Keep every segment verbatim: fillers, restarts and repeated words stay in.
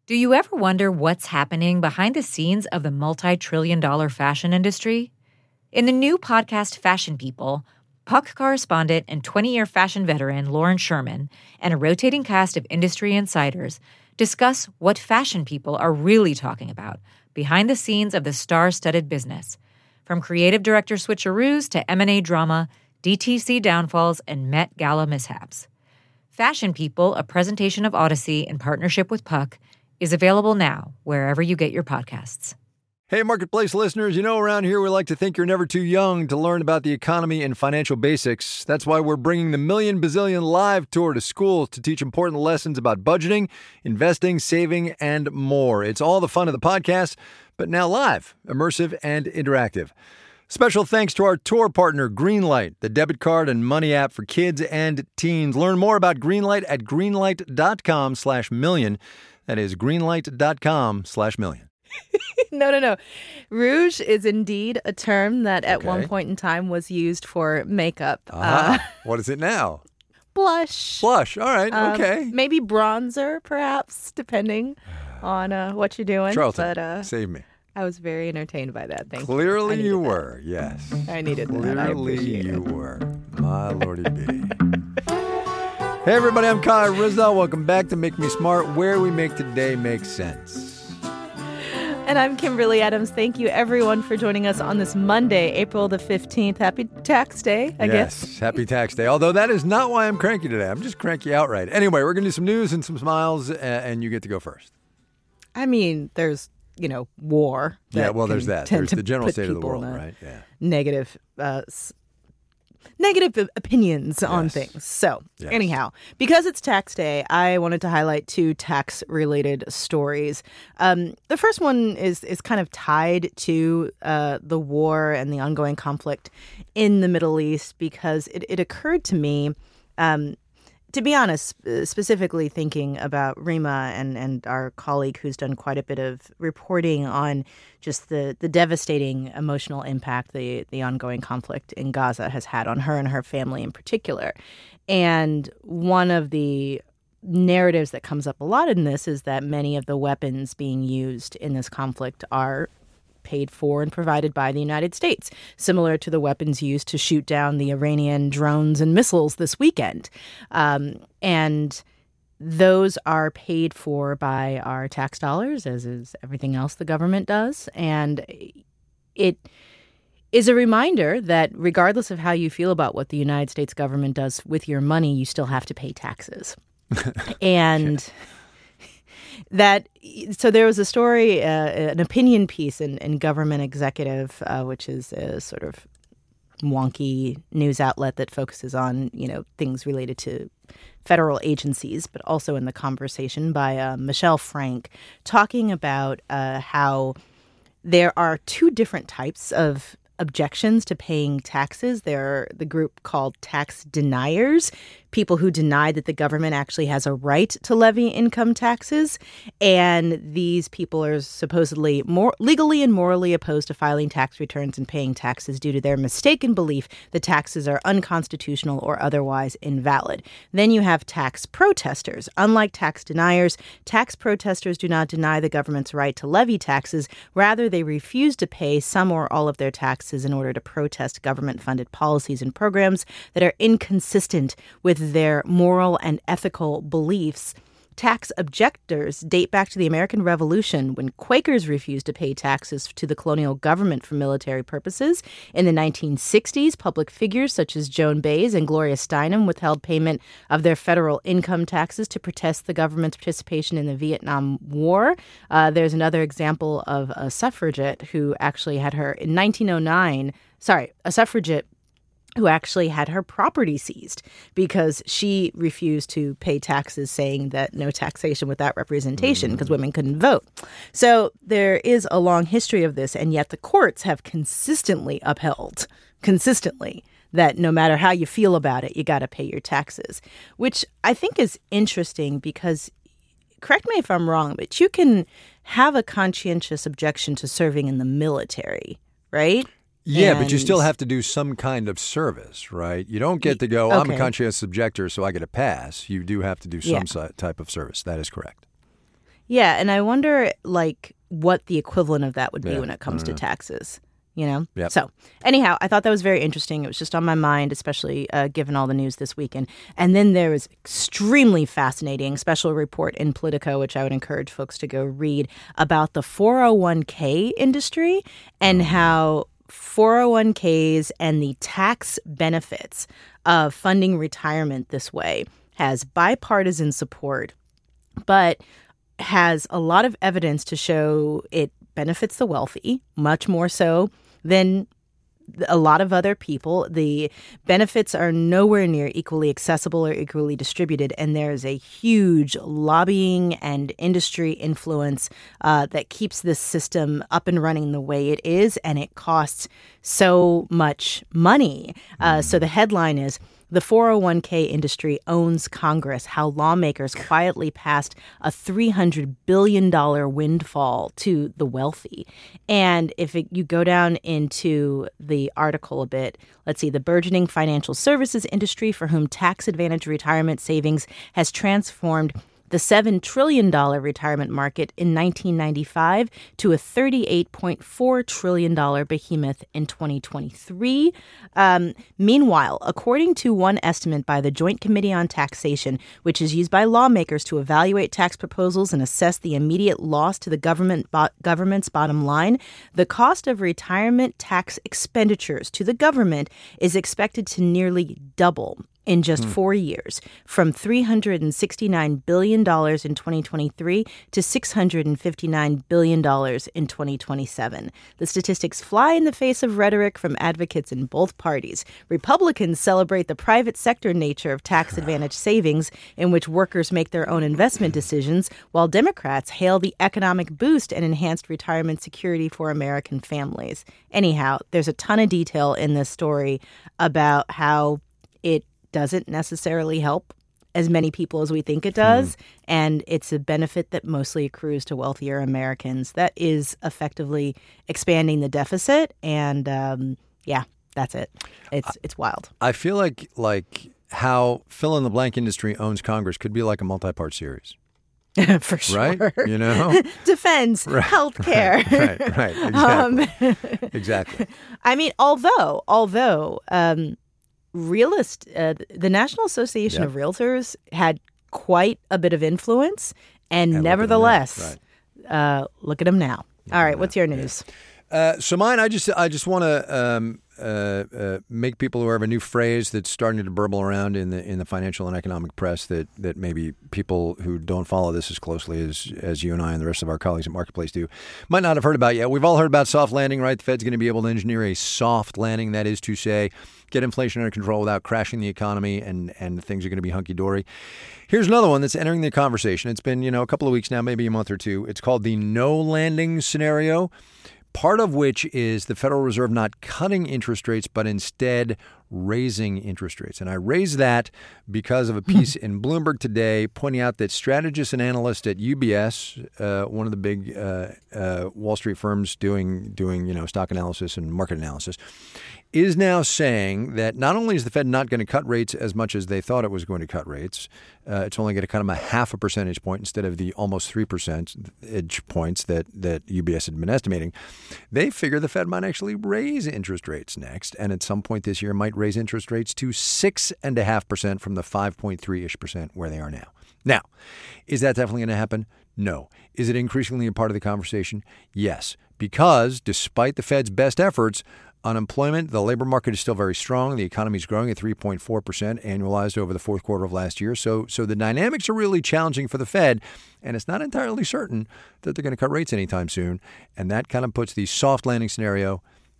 Do you ever wonder what's happening behind the scenes of the multi-trillion dollar fashion industry? In the new podcast Fashion People, Puck correspondent and twenty-year fashion veteran Lauren Sherman and a rotating cast of industry insiders discuss what fashion people are really talking about behind the scenes of the star-studded business, from creative director switcheroos to M and A drama, D T C downfalls, and Met Gala mishaps. Fashion People, a presentation of Odyssey in partnership with Puck, is available now wherever you get your podcasts. Hey, Marketplace listeners, you know around here we like to think you're never too young to learn about the economy and financial basics. That's why we're bringing the Million Bazillion Live Tour to schools to teach important lessons about budgeting, investing, saving, and more. It's all the fun of the podcast, but now live, immersive, and interactive. Special thanks to our tour partner, Greenlight, the debit card and money app for kids and teens. Learn more about Greenlight at greenlight.com slash million. That is greenlight.com slash million. No, no, no. Rouge is indeed a term that at Okay. one point in time was used for makeup. Ah, Uh, what is it now? blush. Blush. All right. Um, Okay. Maybe bronzer, perhaps, depending on uh, what you're doing. Charlton, But uh, save me. I was very entertained by that. Thank you. Clearly I needed you that. were. Yes. I needed that. I Clearly appreciate you it. were. My lordy B. Hey, everybody. I'm Kyle Rizal. Welcome back to Make Me Smart, where we make today make sense. And I'm Kimberly Adams. Thank you, everyone, for joining us on this Monday, April the fifteenth. Happy Tax Day, I yes. guess. Happy Tax Day. Although that is not why I'm cranky today. I'm just cranky outright. Anyway, we're going to do some news and some smiles, a- and you get to go first. I mean, there's, you know, war. Yeah, that well, there's can that. tend There's to the general put state of the people world, in a right? Yeah. Negative, uh, s- negative opinions on Yes. things. So, Yes. anyhow, because it's tax day, I wanted to highlight two tax-related stories. Um, the first one is is kind of tied to uh, the war and the ongoing conflict in the Middle East because it, it occurred to me. Um, To be honest, uh, specifically thinking about Rima and, and our colleague who's done quite a bit of reporting on just the, the devastating emotional impact the, the ongoing conflict in Gaza has had on her and her family in particular. And one of the narratives that comes up a lot in this is that many of the weapons being used in this conflict are paid for and provided by the United States, similar to the weapons used to shoot down the Iranian drones and missiles this weekend. Um, and those are paid for by our tax dollars, as is everything else the government does. And it is a reminder that regardless of how you feel about what the United States government does with your money, you still have to pay taxes. and... That so there was a story, uh, an opinion piece in, in Government Executive, uh, which is a sort of wonky news outlet that focuses on, you know, things related to federal agencies, but also in the conversation by uh, Michelle Frank, talking about uh, how there are two different types of objections to paying taxes. There are the group called tax deniers, people who deny that the government actually has a right to levy income taxes. And these people are supposedly more legally and morally opposed to filing tax returns and paying taxes due to their mistaken belief that taxes are unconstitutional or otherwise invalid. Then you have tax protesters. Unlike tax deniers, tax protesters do not deny the government's right to levy taxes. Rather, they refuse to pay some or all of their taxes in order to protest government-funded policies and programs that are inconsistent with their moral and ethical beliefs. Tax objectors date back to the American Revolution when Quakers refused to pay taxes to the colonial government for military purposes. In the nineteen sixties, public figures such as Joan Baez and Gloria Steinem withheld payment of their federal income taxes to protest the government's participation in the Vietnam War. Uh, there's another example of a suffragette who actually had her in nineteen oh nine, sorry, a suffragette who actually had her property seized because she refused to pay taxes, saying that no taxation without representation because women couldn't vote. So there is a long history of this, and yet the courts have consistently upheld, consistently, that no matter how you feel about it, you got to pay your taxes, which I think is interesting because, correct me if I'm wrong, but you can have a conscientious objection to serving in the military, right? Yeah, but you And- still have to do some kind of service, right? You don't get to go, I'm a Okay. conscientious objector, so I get a pass. You do have to do some Yeah. si- type of service. That is correct. Yeah, and I wonder, like, what the equivalent of that would be Yeah, when it comes to know. taxes, you know? Yep. So, anyhow, I thought that was very interesting. It was just on my mind, especially uh, given all the news this weekend. And then there was extremely fascinating special report in Politico, which I would encourage folks to go read, about the four oh one k industry and how four oh one k's and the tax benefits of funding retirement this way has bipartisan support, but has a lot of evidence to show it benefits the wealthy, much more so than a lot of other people. The benefits are nowhere near equally accessible or equally distributed, and there's a huge lobbying and industry influence uh, that keeps this system up and running the way it is, and it costs so much money. Uh, so the headline is, "The four oh one k industry owns Congress, how lawmakers quietly passed a three hundred billion dollars windfall to the wealthy." And if it, you go down into the article a bit, let's see, the burgeoning financial services industry for whom tax advantage retirement savings has transformed the seven trillion dollars retirement market in nineteen ninety-five to a thirty-eight point four trillion dollars behemoth in twenty twenty-three. Um, meanwhile, according to one estimate by the Joint Committee on Taxation, which is used by lawmakers to evaluate tax proposals and assess the immediate loss to the government bo- government's bottom line, the cost of retirement tax expenditures to the government is expected to nearly double in just mm. four years, from three hundred sixty-nine billion dollars in twenty twenty-three to six hundred fifty-nine billion dollars in twenty twenty-seven. The statistics fly in the face of rhetoric from advocates in both parties. Republicans celebrate the private sector nature of tax advantage savings, in which workers make their own investment decisions, while Democrats hail the economic boost and enhanced retirement security for American families. Anyhow, there's a ton of detail in this story about how it doesn't necessarily help as many people as we think it does. Mm. And it's a benefit that mostly accrues to wealthier Americans that is effectively expanding the deficit. And um, yeah, that's it. It's it's wild. I feel like like how fill in the blank industry owns Congress could be like a multi-part series. For sure. Right? You know? Defense, right, healthcare. Right, right, right. Exactly. Um, exactly. I mean, although, although, um, Realist, uh, the National Association yep. of Realtors had quite a bit of influence, and, and nevertheless, look at, right. uh, look at them now. Look All right, now. What's your news? Yeah. Uh, so mine, I just, I just want to um, uh, uh, make people aware of a new phrase that's starting to burble around in the in the financial and economic press that that maybe people who don't follow this as closely as as you and I and the rest of our colleagues at Marketplace do might not have heard about yet. We've all heard about soft landing, right? The Fed's going to be able to engineer a soft landing, that is to say, get inflation under control without crashing the economy, and, and things are going to be hunky-dory. Here's another one that's entering the conversation. It's been, you know, a couple of weeks now, maybe a month or two. It's called the no landing scenario, part of which is the Federal Reserve not cutting interest rates, but instead raising interest rates. And I raise that because of a piece in Bloomberg today pointing out that strategists and analysts at U B S, uh, one of the big uh, uh, Wall Street firms doing, doing, you know, stock analysis and market analysis, is now saying that not only is the Fed not going to cut rates as much as they thought it was going to cut rates, uh, it's only going to cut them a half a percentage point instead of the almost three percentage points that, that U B S had been estimating. They figure the Fed might actually raise interest rates next, and at some point this year might raise interest rates to six point five percent from the five point three-ish percent where they are now. Now, is that definitely going to happen? No. Is it increasingly a part of the conversation? Yes, because despite the Fed's best efforts, unemployment, the labor market is still very strong. The economy is growing at three point four percent annualized over the fourth quarter of last year. So so the dynamics are really challenging for the Fed, and it's not entirely certain that they're going to cut rates anytime soon. And that kind of puts the soft landing scenario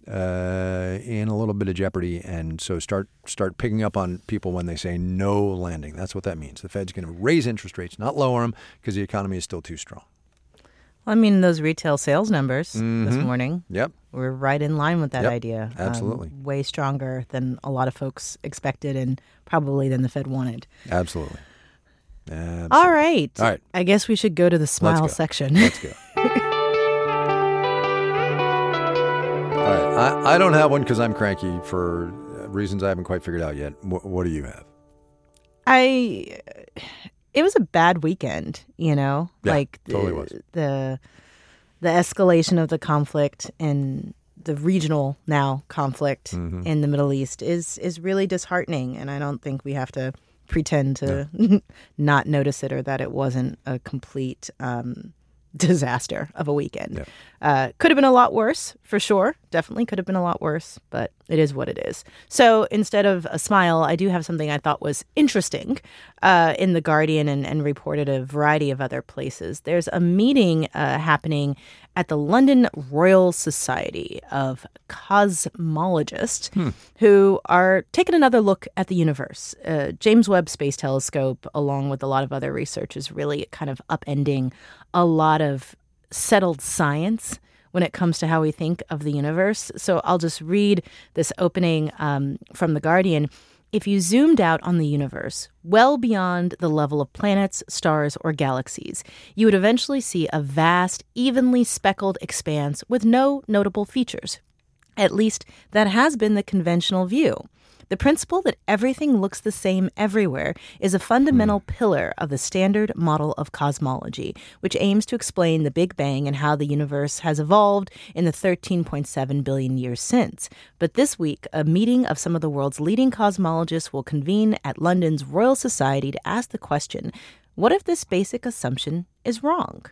uh, in a little bit of jeopardy. And so start start picking up on people when they say no landing. That's what that means. The Fed's going to raise interest rates, not lower them, because the economy is still too strong. Well, I mean, those retail sales numbers mm-hmm. this morning Yep. were right in line with that yep. idea. Absolutely. Um, way stronger than a lot of folks expected and probably than the Fed wanted. Absolutely. Absolutely. All right. All right. I guess we should go to the smile Let's go. section. Let's go. All right. I, I don't have one because I'm cranky for reasons I haven't quite figured out yet. What, what do you have? I it was a bad weekend, you know? Yeah, like totally the, was. the the escalation of the conflict and the regional now conflict Mm-hmm. in the Middle East is is really disheartening, and I don't think we have to pretend to no. not notice it or that it wasn't a complete um, disaster of a weekend. Yeah. Uh, could have been a lot worse, for sure. Definitely could have been a lot worse, but it is what it is. So instead of a smile, I do have something I thought was interesting uh, in The Guardian and, and reported a variety of other places. There's a meeting uh, happening at the London Royal Society of Cosmologists hmm. who are taking another look at the universe. Uh, James Webb Space Telescope, along with a lot of other research, is really kind of upending a lot of settled science when it comes to how we think of the universe. So I'll just read this opening um, from The Guardian. If you zoomed out on the universe, well beyond the level of planets, stars, or galaxies, you would eventually see a vast, evenly speckled expanse with no notable features. At least, that has been the conventional view. The principle that everything looks the same everywhere is a fundamental mm. pillar of the Standard Model of Cosmology, which aims to explain the Big Bang and how the universe has evolved in the thirteen point seven billion years since. But this week, a meeting of some of the world's leading cosmologists will convene at London's Royal Society to ask the question, what if this basic assumption is wrong?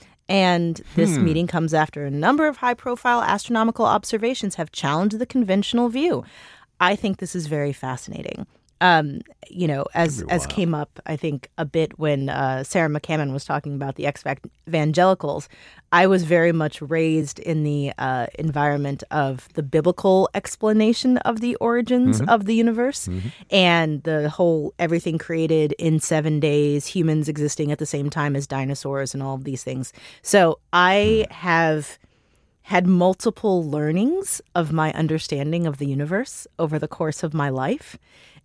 And this hmm. meeting comes after a number of high-profile astronomical observations have challenged the conventional view. I think this is very fascinating. Um, you know, as as came up, I think, a bit when uh, Sarah McCammon was talking about the ex-evangelicals. I was very much raised in the uh, environment of the biblical explanation of the origins mm-hmm. of the universe mm-hmm. and the whole everything created in seven days, humans existing at the same time as dinosaurs and all of these things. So I mm. have had multiple learnings of my understanding of the universe over the course of my life.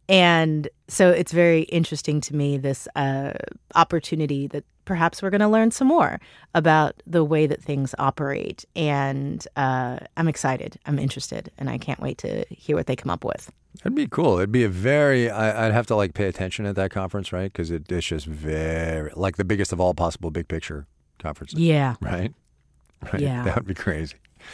And so it's very interesting to me, this uh, opportunity that perhaps we're going to learn some more about the way that things operate. And uh, I'm excited. I'm interested. And I can't wait to hear what they come up with. That'd be cool. It'd be a very, I, I'd have to like pay attention at that conference, right? Because it, it's just very, like the biggest of all possible big picture conferences. Yeah. Right? Right? Yeah. That would be crazy.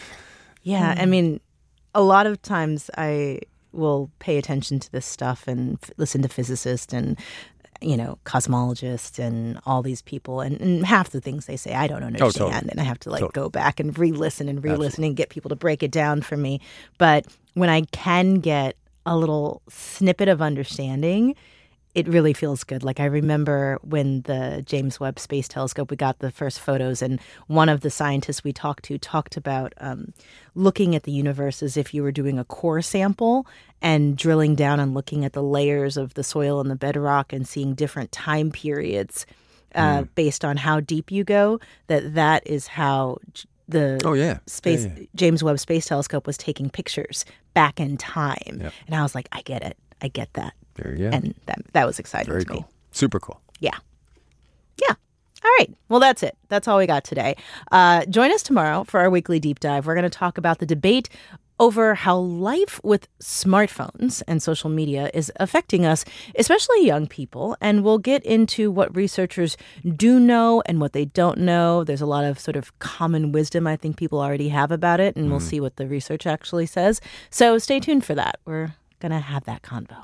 Yeah. I mean, a lot of times I will pay attention to this stuff and f- listen to physicists and, you know, cosmologists and all these people. And, and half the things they say I don't understand. Oh, totally. And I have to like totally. go back and re-listen and re-listen Absolutely. and get people to break it down for me. But when I can get a little snippet of understanding, it really feels good. Like I remember when the James Webb Space Telescope, we got the first photos, and one of the scientists we talked to talked about um, looking at the universe as if you were doing a core sample and drilling down and looking at the layers of the soil and the bedrock and seeing different time periods uh, mm. based on how deep you go, that that is how the oh, yeah. space yeah, yeah. James Webb Space Telescope was taking pictures back in time. Yep. And I was like, I get it. I get that. There you go. And that that was exciting Very to cool. me. Super cool. Yeah. Yeah. All right. Well, that's it. That's all we got today. Uh, join us tomorrow for our weekly deep dive. We're going to talk about the debate over how life with smartphones and social media is affecting us, especially young people. And we'll get into what researchers do know and what they don't know. There's a lot of sort of common wisdom I think people already have about it, and mm. we'll see what the research actually says. So stay tuned for that. We're going to have that convo.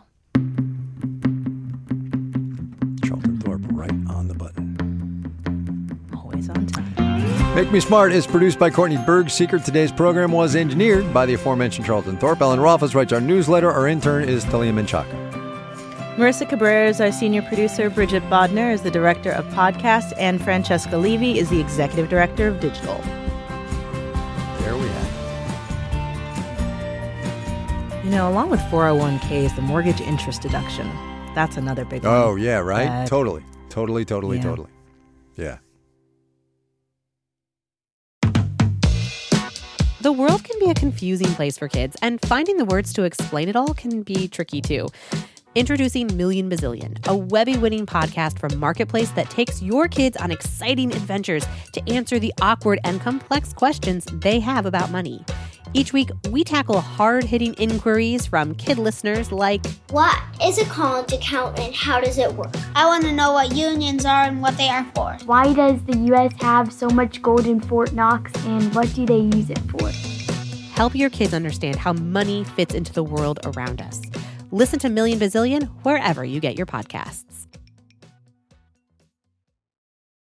Charlton Thorpe, right on the button. Always on time. Make Me Smart is produced by Courtney Berg-Seeker. Today's program was engineered by the aforementioned Charlton Thorpe. Ellen Rolfes writes our newsletter. Our intern is Talia Menchaca. Marissa Cabrera is our senior producer. Bridget Bodner is the director of podcasts. And Francesca Levy is the executive director of digital. There we have it. You know, along with four oh one k's, the mortgage interest deduction, that's another big one. Oh, yeah, right? Uh, totally. Totally, totally, yeah. totally. Yeah. The world can be a confusing place for kids, and finding the words to explain it all can be tricky too. Introducing Million Bazillion, a Webby-winning podcast from Marketplace that takes your kids on exciting adventures to answer the awkward and complex questions they have about money. Each week, we tackle hard-hitting inquiries from kid listeners like, what is a college account and how does it work? I want to know what unions are and what they are for. Why does the U S have so much gold in Fort Knox and what do they use it for? Help your kids understand how money fits into the world around us. Listen to Million Bazillion wherever you get your podcasts.